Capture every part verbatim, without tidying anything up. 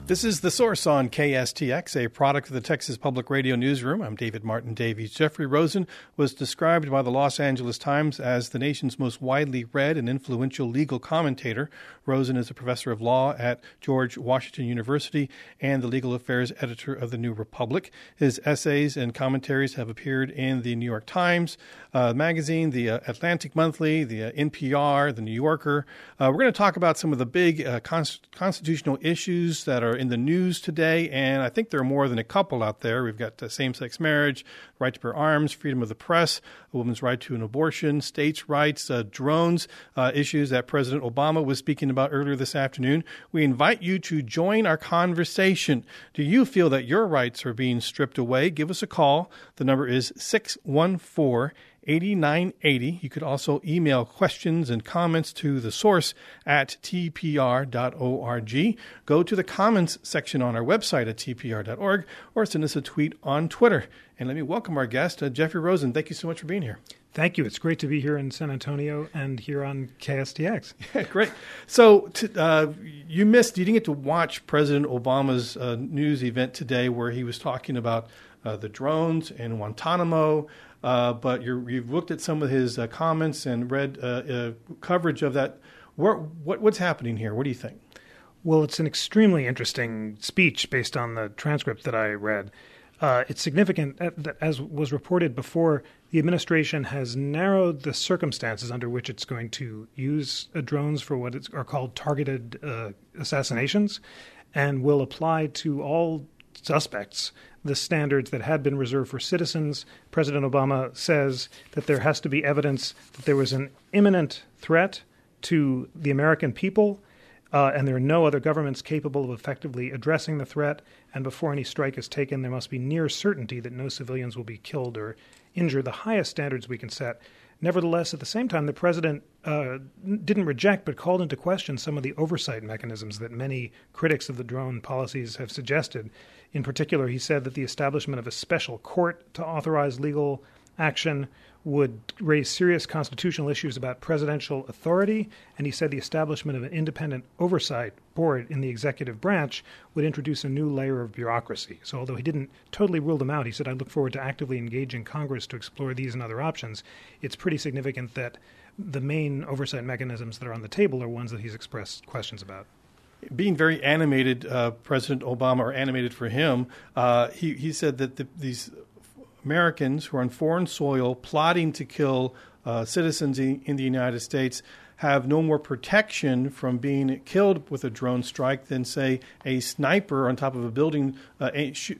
This is The Source on K S T X, a product of the Texas Public Radio Newsroom. I'm David Martin Davies. Jeffrey Rosen was described by the Los Angeles Times as the nation's most widely read and influential legal commentator. Rosen is a professor of law at George Washington University and the legal affairs editor of the New Republic. His essays and commentaries have appeared in the New York Times uh, magazine, the uh, Atlantic Monthly, the uh, N P R, the New Yorker. Uh, we're going to talk about some of the big uh, const- constitutional issues that are in the news today, and I think there are more than a couple out there. We've got uh, same-sex marriage, right to bear arms, freedom of the press, a woman's right to an abortion, states' rights, uh, drones, uh, issues that President Obama was speaking about earlier this afternoon. We invite you to join our conversation. Do you feel that your rights are being stripped away? Give us a call. The number is six one four, eight nine eight zero. You could also email questions and comments to the source at t p r dot org. Go to the comments section on our website at t p r dot org or send us a tweet on Twitter. And let me welcome our guest, uh, Jeffrey Rosen. Thank you so much for being here. Thank you. It's great to be here in San Antonio and here on K S T X. Yeah, great. So to, uh, you missed, you didn't get to watch President Obama's uh, news event today where he was talking about uh, the drones and Guantanamo. Uh, but you're, you've looked at some of his uh, comments and read uh, uh, coverage of that. What, what, what's happening here? What do you think? Well, it's an extremely interesting speech based on the transcript that I read. Uh, it's significant that, as was reported before, the administration has narrowed the circumstances under which it's going to use uh, drones for what is, are called targeted uh, assassinations, and will apply to all suspects the standards that had been reserved for citizens. President Obama says that there has to be evidence that there was an imminent threat to the American people, uh, and there are no other governments capable of effectively addressing the threat. And before any strike is taken, there must be near certainty that no civilians will be killed or injured, the highest standards we can set. Nevertheless, at the same time, the president uh, didn't reject but called into question some of the oversight mechanisms that many critics of the drone policies have suggested. In particular, he said that the establishment of a special court to authorize legal action would raise serious constitutional issues about presidential authority, and he said the establishment of an independent oversight board in the executive branch would introduce a new layer of bureaucracy. So although he didn't totally rule them out, he said, I look forward to actively engaging Congress to explore these and other options. It's pretty significant that the main oversight mechanisms that are on the table are ones that he's expressed questions about. Being very animated, uh, President Obama, or animated for him, uh, he, he said that the, these Americans who are on foreign soil plotting to kill uh, citizens in, in the United States have no more protection from being killed with a drone strike than, say, a sniper on top of a building uh, a, sh-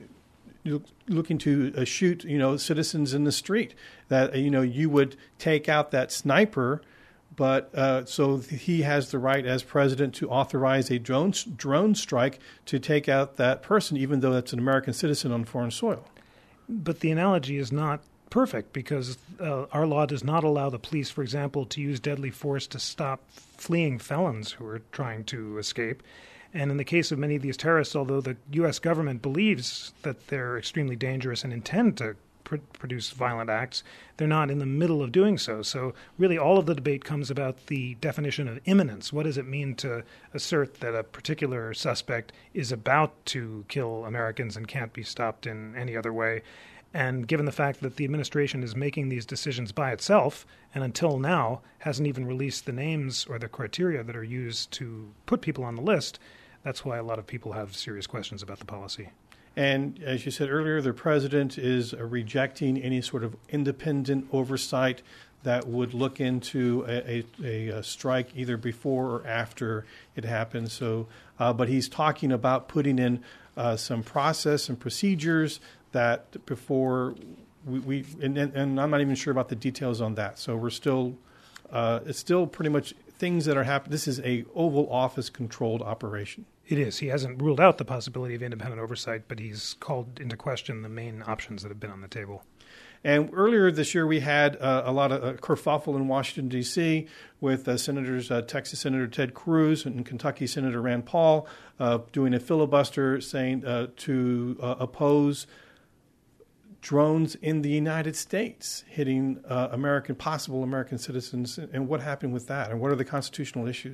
looking to uh, shoot, you know, citizens in the street. That, you know, you would take out that sniper. But uh, so he has the right as president to authorize a drone drone strike to take out that person, even though that's an American citizen on foreign soil. But the analogy is not perfect because uh, our law does not allow the police, for example, to use deadly force to stop fleeing felons who are trying to escape. And in the case of many of these terrorists, although the U S government believes that they're extremely dangerous and intend to produce violent acts, they're not in the middle of doing so. So really all of the debate comes about the definition of imminence. What does it mean to assert that a particular suspect is about to kill Americans and can't be stopped in any other way? And given the fact that the administration is making these decisions by itself, and until now hasn't even released the names or the criteria that are used to put people on the list, that's why a lot of people have serious questions about the policy. And as you said earlier, the president is uh, rejecting any sort of independent oversight that would look into a, a, a strike either before or after it happens. So, uh, but he's talking about putting in uh, some process and procedures that before we, we and, and I'm not even sure about the details on that. So we're still, uh, it's still pretty much things that are happening. This is a Oval Office controlled operation. It is. He hasn't ruled out the possibility of independent oversight, but he's called into question the main options that have been on the table. And earlier this year, we had uh, a lot of uh, kerfuffle in Washington, D C with uh, Senators, uh, Texas Senator Ted Cruz and Kentucky Senator Rand Paul uh, doing a filibuster saying uh, to uh, oppose drones in the United States hitting uh, American, possible American citizens. And what happened with that? And what are the constitutional issues?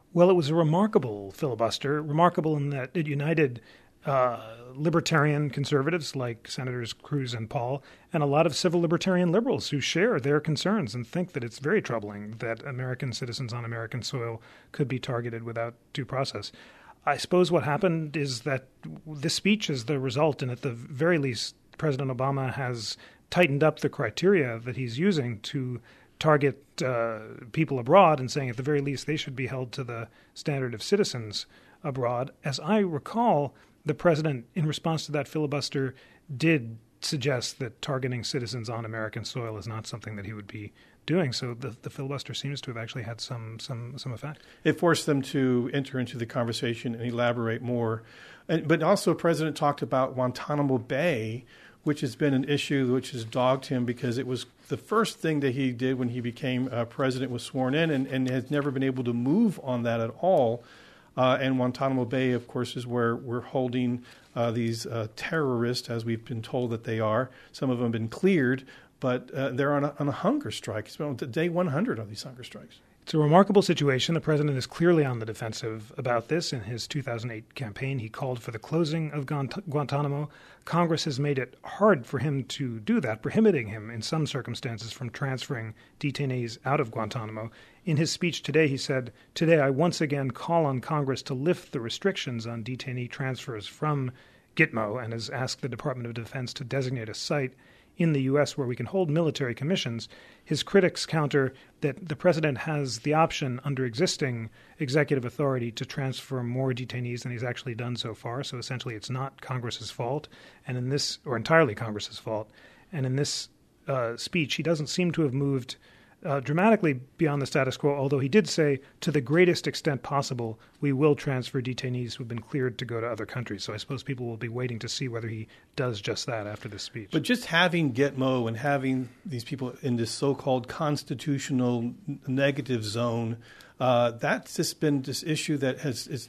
Well, it was a remarkable filibuster, remarkable in that it united uh, libertarian conservatives like Senators Cruz and Paul, and a lot of civil libertarian liberals who share their concerns and think that it's very troubling that American citizens on American soil could be targeted without due process. I suppose what happened is that this speech is the result, and at the very least, President Obama has tightened up the criteria that he's using to target uh, people abroad and saying at the very least they should be held to the standard of citizens abroad. As I recall, the president, in response to that filibuster, did suggest that targeting citizens on American soil is not something that he would be doing. So the, the filibuster seems to have actually had some some some effect. It forced them to enter into the conversation and elaborate more. And, but also, the president talked about Guantanamo Bay, which has been an issue which has dogged him because it was the first thing that he did when he became uh, president, was sworn in, and, and has never been able to move on that at all. Uh, and Guantanamo Bay, of course, is where we're holding uh, these uh, terrorists, as we've been told that they are. Some of them have been cleared, but uh, they're on a, on a hunger strike. It's been on day one hundred of these hunger strikes. It's a remarkable situation. The president is clearly on the defensive about this. In his two thousand eight campaign, he called for the closing of Guantanamo. Congress has made it hard for him to do that, prohibiting him in some circumstances from transferring detainees out of Guantanamo. In his speech today, he said, "Today I once again call on Congress to lift the restrictions on detainee transfers from Gitmo," and has asked the Department of Defense to designate a site in the U S where we can hold military commissions. His critics counter that the president has the option under existing executive authority to transfer more detainees than he's actually done so far. So essentially it's not Congress's fault, and in this, or entirely Congress's fault. And in this uh, speech, he doesn't seem to have moved uh, dramatically beyond the status quo, although he did say, to the greatest extent possible, we will transfer detainees who've been cleared to go to other countries. So I suppose people will be waiting to see whether he does just that after this speech. But just having Gitmo and having these people in this so-called constitutional negative zone, uh, that's just been this issue that has is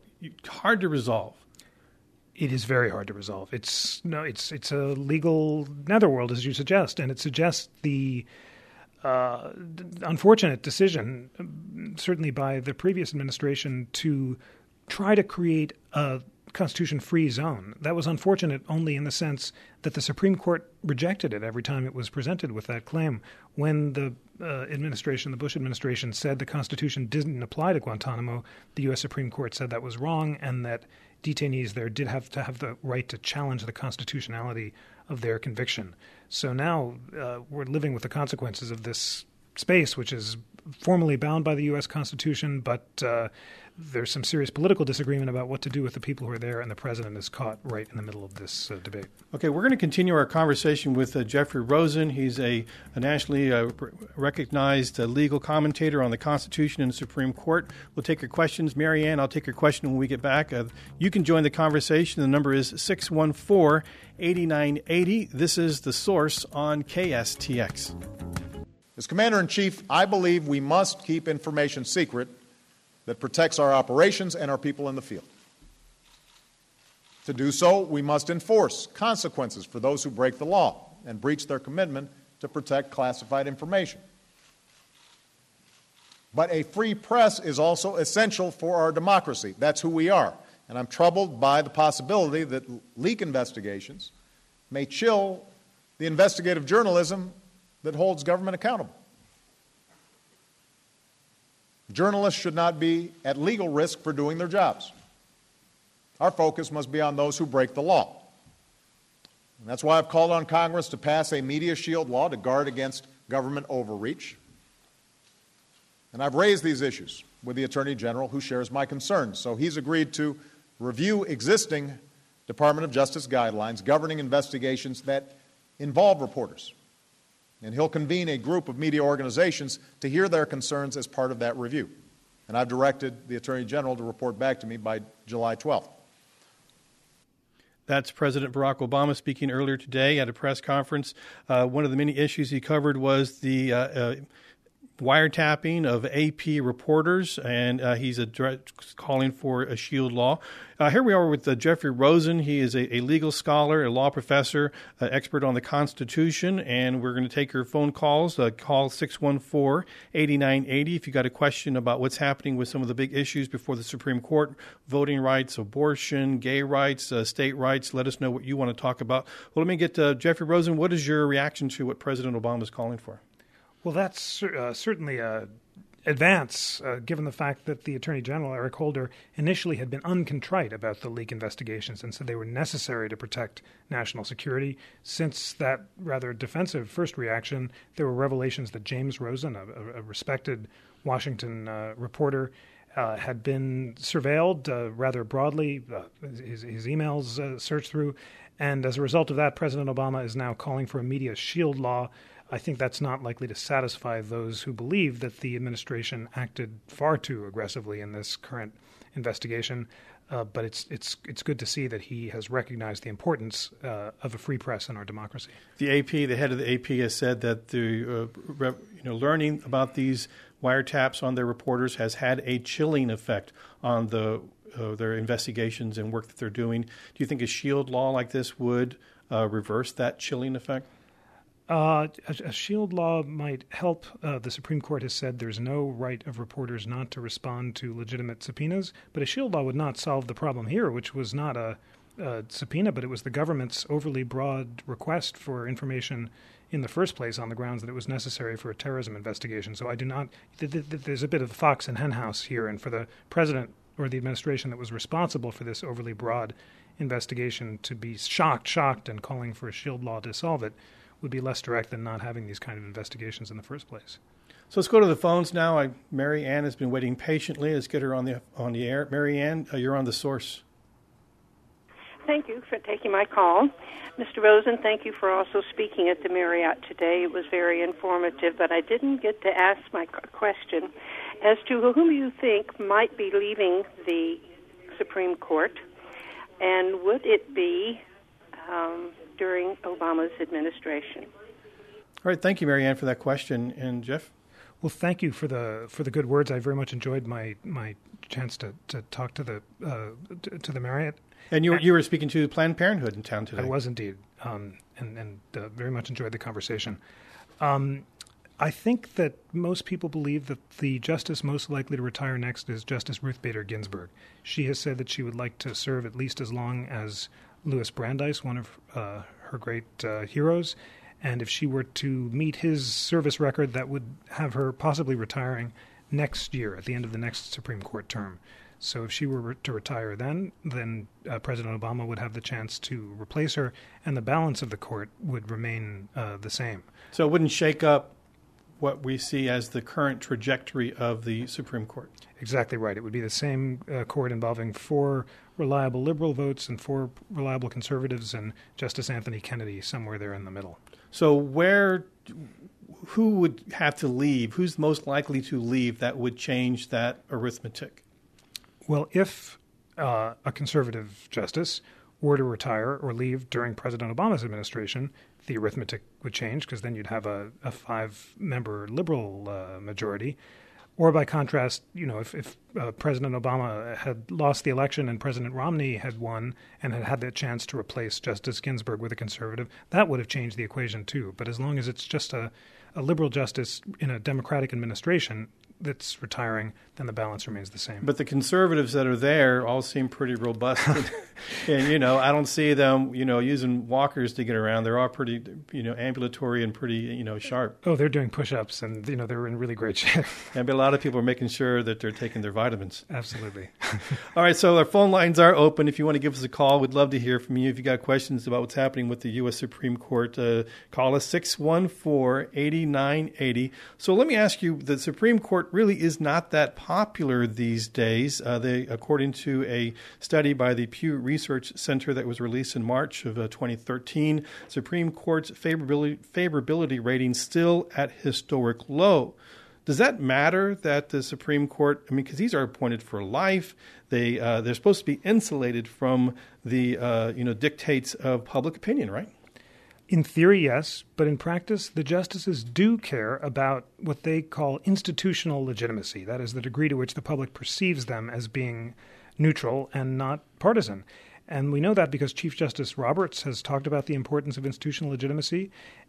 hard to resolve. It is very hard to resolve. It's no, it's it's a legal netherworld, as you suggest, and it suggests the Uh, unfortunate decision, certainly by the previous administration, to try to create a Constitution-free zone. That was unfortunate only in the sense that the Supreme Court rejected it every time it was presented with that claim. When the uh, administration, the Bush administration, said the Constitution didn't apply to Guantanamo, the U S Supreme Court said that was wrong and that detainees there did have to have the right to challenge the constitutionality of their conviction. So now uh, we're living with the consequences of this space, which is formally bound by the U S Constitution, but uh, there's some serious political disagreement about what to do with the people who are there, and the president is caught right in the middle of this uh, debate. Okay, we're going to continue our conversation with uh, Jeffrey Rosen. He's a, a nationally uh, recognized uh, legal commentator on the Constitution and the Supreme Court. We'll take your questions. Mary Ann, I'll take your question when we get back. Uh, you can join the conversation. The number is six one four, eight nine eight zero. This is The Source on K S T X. As Commander-in-Chief, I believe we must keep information secret that protects our operations and our people in the field. To do so, we must enforce consequences for those who break the law and breach their commitment to protect classified information. But a free press is also essential for our democracy. That's who we are. And I'm troubled by the possibility that leak investigations may chill the investigative journalism that holds government accountable. Journalists should not be at legal risk for doing their jobs. Our focus must be on those who break the law. And that's why I've called on Congress to pass a media shield law to guard against government overreach. And I've raised these issues with the Attorney General, who shares my concerns. So he's agreed to review existing Department of Justice guidelines governing investigations that involve reporters. And he'll convene a group of media organizations to hear their concerns as part of that review. And I've directed the Attorney General to report back to me by July twelfth. That's President Barack Obama speaking earlier today at a press conference. Uh, one of the many issues he covered was the uh, uh, wiretapping of A P reporters, and uh, he's a direct calling for a shield law. Uh, here we are with uh, Jeffrey Rosen. He is a, a legal scholar, a law professor, uh, expert on the Constitution, and we're going to take your phone calls. Uh, call six one four, eight nine eight zero if you got a question about what's happening with some of the big issues before the Supreme Court: voting rights, abortion, gay rights, uh, state rights. Let us know what you want to talk about. Well, let me get to Jeffrey Rosen. What is your reaction to what President Obama is calling for? Well, that's uh, certainly a advance, uh, given the fact that the Attorney General, Eric Holder, initially had been uncontrite about the leak investigations and said they were necessary to protect national security. Since that rather defensive first reaction, there were revelations that James Rosen, a, a respected Washington uh, reporter, uh, had been surveilled uh, rather broadly, uh, his, his emails uh, searched through. And as a result of that, President Obama is now calling for a media shield law. I think that's not likely to satisfy those who believe that the administration acted far too aggressively in this current investigation. Uh, but it's it's it's good to see that he has recognized the importance uh, of a free press in our democracy. The A P, the head of the A P, has said that the uh, re- you know learning about these wiretaps on their reporters has had a chilling effect on the uh, their investigations and work that they're doing. Do you think a shield law like this would uh, reverse that chilling effect? Uh, a, a shield law might help. Uh, the Supreme Court has said there's no right of reporters not to respond to legitimate subpoenas, but a shield law would not solve the problem here, which was not a, a subpoena, but it was the government's overly broad request for information in the first place on the grounds that it was necessary for a terrorism investigation. So I do not th- th- th- there's a bit of fox and hen house here, and for the president or the administration that was responsible for this overly broad investigation to be shocked, shocked, and calling for a shield law to solve it would be less direct than not having these kind of investigations in the first place. So let's go to the phones now. I, Mary Ann has been waiting patiently. Let's get her on the on the air. Mary Ann, uh, you're on The Source. Thank you for taking my call. Mister Rosen, thank you for also speaking at the Marriott today. It was very informative, but I didn't get to ask my question as to whom you think might be leaving the Supreme Court, and would it be um, during Obama's administration? All right, thank you, Mary Ann, for that question. And Jeff? Well, thank you for the for the good words. I very much enjoyed my my chance to, to talk to the uh, to, to the Marriott. And you were, you were speaking to Planned Parenthood in town today. I was indeed, um, and, and uh, very much enjoyed the conversation. Um, I think that most people believe that the justice most likely to retire next is Justice Ruth Bader Ginsburg. She has said that she would like to serve at least as long as Louis Brandeis, one of uh, her great uh, heroes. And if she were to meet his service record, that would have her possibly retiring next year at the end of the next Supreme Court term. So if she were to retire then, then uh, President Obama would have the chance to replace her, and the balance of the court would remain uh, the same. So it wouldn't shake up what we see as the current trajectory of the Supreme Court. Exactly right. It would be the same uh, court involving four reliable liberal votes and four reliable conservatives, and Justice Anthony Kennedy somewhere there in the middle. So where, who would have to leave? Who's most likely to leave that would change that arithmetic? Well, if uh, a conservative justice were to retire or leave during President Obama's administration, the arithmetic would change, because then you'd have a, a five-member liberal uh, majority. Or by contrast, you know, if, if uh, President Obama had lost the election and President Romney had won and had had the chance to replace Justice Ginsburg with a conservative, that would have changed the equation too. But as long as it's just a, a liberal justice in a Democratic administration that's retiring, then the balance remains the same. But the conservatives that are there all seem pretty robust. and, and, you know, I don't see them, you know, using walkers to get around. They're all pretty, you know, ambulatory and pretty, you know, sharp. Oh, they're doing push-ups, and, you know, they're in really great shape. And a lot of people are making sure that they're taking their vitamins. Absolutely. All right, so our phone lines are open. If you want to give us a call, we'd love to hear from you. If you got questions about what's happening with the U S Supreme Court, uh, call us six one four, eight nine eight zero. So let me ask you, the Supreme Court really is not that popular these days. Uh, they, according to a study by the Pew Research Center that was released in March of uh, twenty thirteen, Supreme Court's favorability, favorability rating still at historic low. Does that matter that the Supreme Court, I mean, because these are appointed for life, they, uh, they're supposed to be insulated from the uh, you know dictates of public opinion, right? In theory, yes, but in practice, the justices do care about what they call institutional legitimacy. That is the degree to which the public perceives them as being neutral and not partisan. And we know that because Chief Justice Roberts has talked about the importance of institutional legitimacy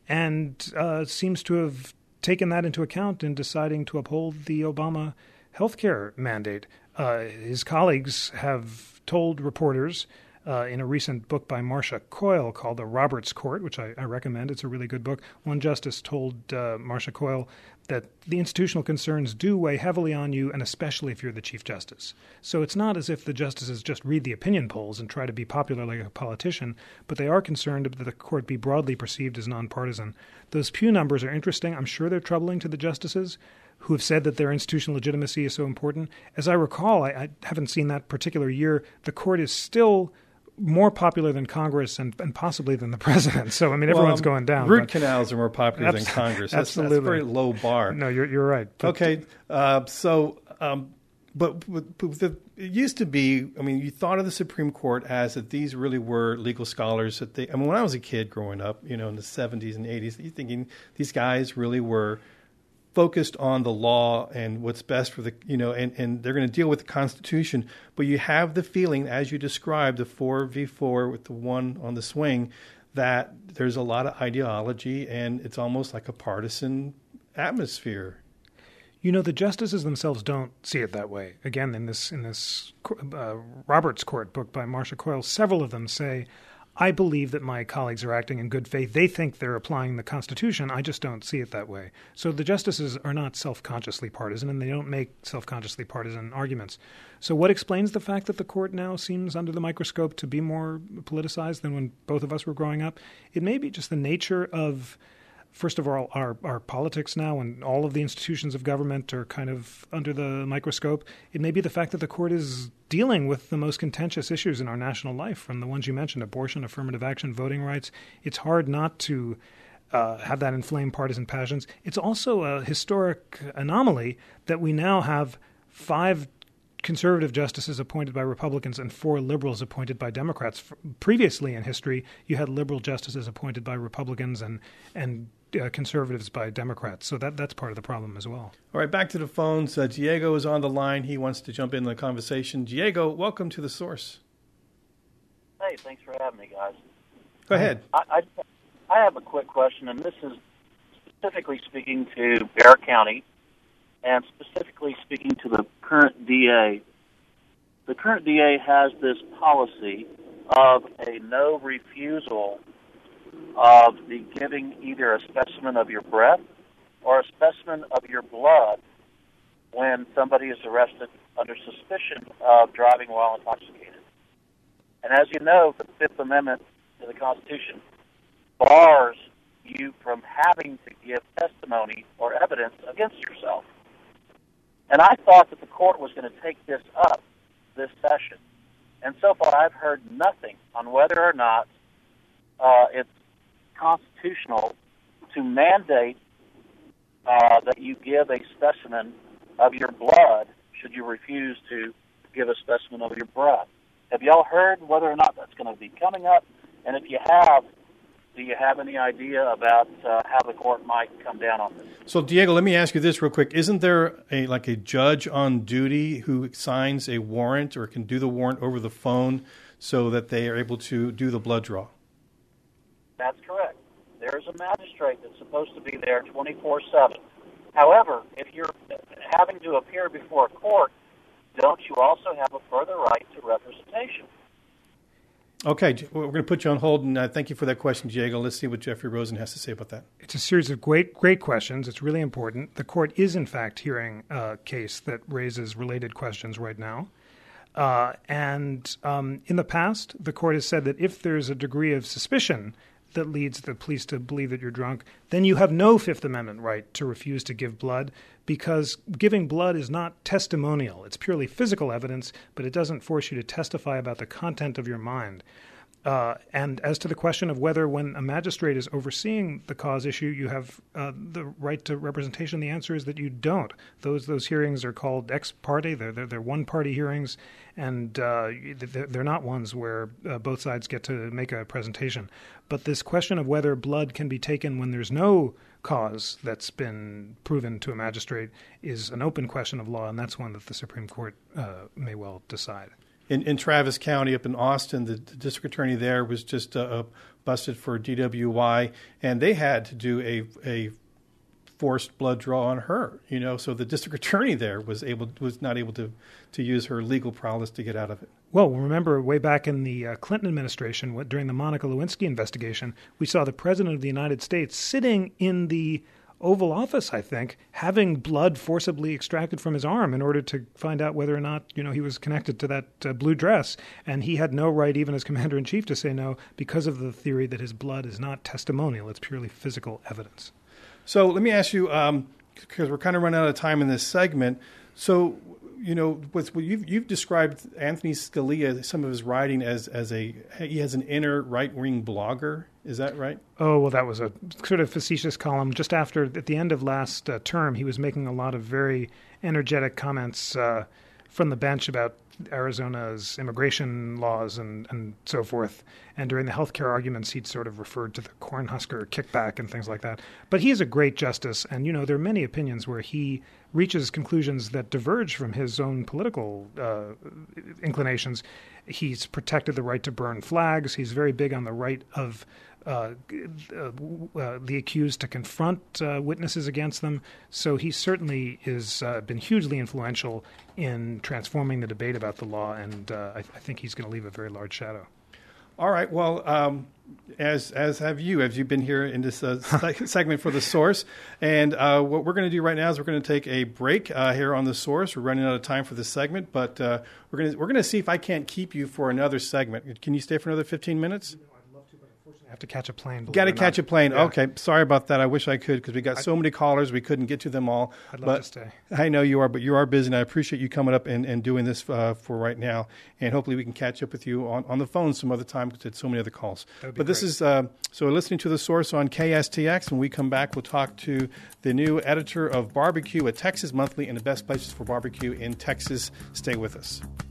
and uh, seems to have taken that into account in deciding to uphold the Obama healthcare mandate. Uh, his colleagues have told reporters Uh, in a recent book by Marcia Coyle called The Roberts Court, which I, I recommend. It's a really good book. One justice told uh, Marcia Coyle that the institutional concerns do weigh heavily on you, and especially if you're the Chief Justice. So it's not as if the justices just read the opinion polls and try to be popular like a politician, but they are concerned that the court be broadly perceived as nonpartisan. Those Pew numbers are interesting. I'm sure they're troubling to the justices who have said that their institutional legitimacy is so important. As I recall, I, I haven't seen that particular year. The court is still more popular than Congress and, and possibly than the president. So, I mean, everyone's well, going down. Root but canals are more popular abs- than Congress. That's, absolutely. that's a very low bar. No, you're you're right. But okay. Uh, so, um, but, but, but the, it used to be, I mean, you thought of the Supreme Court as that these really were legal scholars. That they, I mean, when I was a kid growing up, you know, in the seventies and eighties, you're thinking these guys really were focused on the law and what's best for the, you know, and, and they're going to deal with the Constitution. But you have the feeling, as you described, the four v four with the one on the swing, that there's a lot of ideology and it's almost like a partisan atmosphere. You know, the justices themselves don't see it that way. Again, in this in this uh, Roberts Court book by Marcia Coyle, several of them say, I believe that my colleagues are acting in good faith. They think they're applying the Constitution. I just don't see it that way. So the justices are not self-consciously partisan, and they don't make self-consciously partisan arguments. So what explains the fact that the court now seems under the microscope to be more politicized than when both of us were growing up? It may be just the nature of, first of all, our, our politics now, and all of the institutions of government are kind of under the microscope. It may be the fact that the court is dealing with the most contentious issues in our national life, from the ones you mentioned, abortion, affirmative action, voting rights. It's hard not to uh, have that inflame partisan passions. It's also a historic anomaly that we now have five conservative justices appointed by Republicans and four liberals appointed by Democrats. Previously in history, you had liberal justices appointed by Republicans and and uh, conservatives by Democrats. So that that's part of the problem as well. All right, back to the phones. Uh, Diego is on the line. He wants to jump into the conversation. Diego, welcome to The Source. Hey, thanks for having me, guys. Go ahead. I, I, I have a quick question, and this is specifically speaking to Bexar County and specifically speaking to the current D A. The current D A has this policy of a no refusal of the giving either a specimen of your breath or a specimen of your blood when somebody is arrested under suspicion of driving while intoxicated. And as you know, the Fifth Amendment to the Constitution bars you from having to give testimony or evidence against yourself. And I thought that the court was going to take this up this session. And so far I've heard nothing on whether or not uh, it's constitutional to mandate uh, that you give a specimen of your blood should you refuse to give a specimen of your breath. Have y'all heard whether or not that's going to be coming up? And if you have, do you have any idea about uh, how the court might come down on this? So, Diego, let me ask you this real quick. Isn't there a like a judge on duty who signs a warrant or can do the warrant over the phone so that they are able to do the blood draw? That's correct. There's a magistrate that's supposed to be there twenty-four seven. However, if you're having to appear before a court, don't you also have a further right to representation? Okay, we're going to put you on hold, and uh, thank you for that question, Diego. Let's see what Jeffrey Rosen has to say about that. It's a series of great, great questions. It's really important. The court is, in fact, hearing a case that raises related questions right now. Uh, and um, in the past, the court has said that if there's a degree of suspicion that leads the police to believe that you're drunk, then you have no Fifth Amendment right to refuse to give blood, because giving blood is not testimonial. It's purely physical evidence, but it doesn't force you to testify about the content of your mind. Uh, and as to the question of whether when a magistrate is overseeing the cause issue, you have uh, the right to representation, the answer is that you don't. Those those hearings are called ex parte. They're, they're, they're one-party hearings, and uh, they're, they're not ones where uh, both sides get to make a presentation. But this question of whether blood can be taken when there's no cause that's been proven to a magistrate is an open question of law, and that's one that the Supreme Court uh, may well decide. In, in Travis County up in Austin, the, the district attorney there was just uh, busted for D W I, and they had to do a a forced blood draw on her. You know, so the district attorney there was able was not able to to use her legal prowess to get out of it. Well, remember way back in the uh, Clinton administration, what, during the Monica Lewinsky investigation, we saw the president of the United States sitting in the Oval Office, I think, having blood forcibly extracted from his arm in order to find out whether or not, you know, he was connected to that uh, blue dress. And he had no right, even as commander-in-chief, to say no because of the theory that his blood is not testimonial. It's purely physical evidence. So let me ask you, um, because we're kind of running out of time in this segment. So, you know, with, you've, you've described Anthony Scalia, some of his writing as, as a, he has an inner right-wing blogger. Is that right? Oh, well, that was a sort of facetious column. Just after, at the end of last uh, term, he was making a lot of very energetic comments uh, from the bench about Arizona's immigration laws and, and so forth. And during the healthcare arguments, he'd sort of referred to the Cornhusker kickback and things like that. But he is a great justice. And, you know, there are many opinions where he reaches conclusions that diverge from his own political uh, inclinations. He's protected the right to burn flags. He's very big on the right of uh, uh, uh, the accused to confront uh, witnesses against them. So he certainly has uh, been hugely influential in transforming the debate about the law, and uh, I, I think he's going to leave a very large shadow. All right. Well, um, as as have you, as you've been here in this uh, segment for The Source. And uh, what we're going to do right now is we're going to take a break uh, here on The Source. We're running out of time for this segment, but uh, we're going to we're going to see if I can't keep you for another segment. Can you stay for another fifteen minutes? I have to catch a plane. Got to catch not. a plane. Yeah. Okay. Sorry about that. I wish I could because we got I'd, so many callers. We couldn't get to them all. I'd love but to stay. I know you are, but you are busy, and I appreciate you coming up and, and doing this uh, for right now. And hopefully we can catch up with you on, on the phone some other time because it's so many other calls. But great. This is, uh, so we're listening to The Source on K S T X. When we come back, we'll talk to the new editor of Barbecue, a Texas Monthly, and the best places for barbecue in Texas. Stay with us.